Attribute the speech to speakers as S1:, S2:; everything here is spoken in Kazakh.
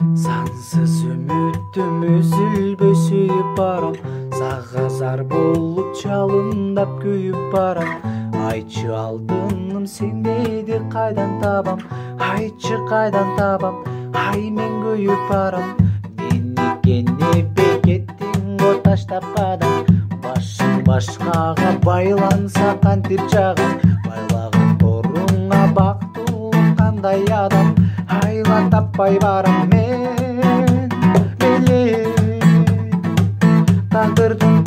S1: Сансыз үмүттүм үзүлбөй сүйүп барам, сага зар болуп жалындап күйүп барам. Айчы алтыным сендейди кайдан табам, айчы кайдан табам, ай мен күйүп барам. Мени кенепе кеттиң го таштап кадам, башың башкага байланса кантип жагам. Байлаган торуңа бактылуу кандай адам, айла таппай барам мен белек тагдырдын